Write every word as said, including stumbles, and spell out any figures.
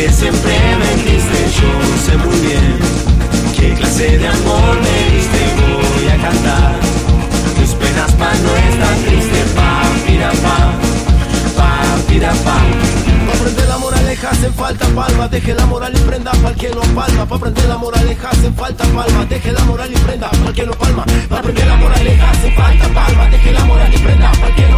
que siempre me diste. Yo sé muy bien qué clase de amor me diste. Voy a cantar tus penas pa' no estar triste. Pa, pira, pa, pa, pira, pa. Pa' aprender la moraleja hacen falta palmas. Deje la moral y prenda pa'l que no palma. Pa' aprender la moraleja hacen falta palmas. Deje la moral y prenda pa'l que no palma. Pa' aprender la moraleja hacen falta palmas. Deje la moral y prenda pa'l que no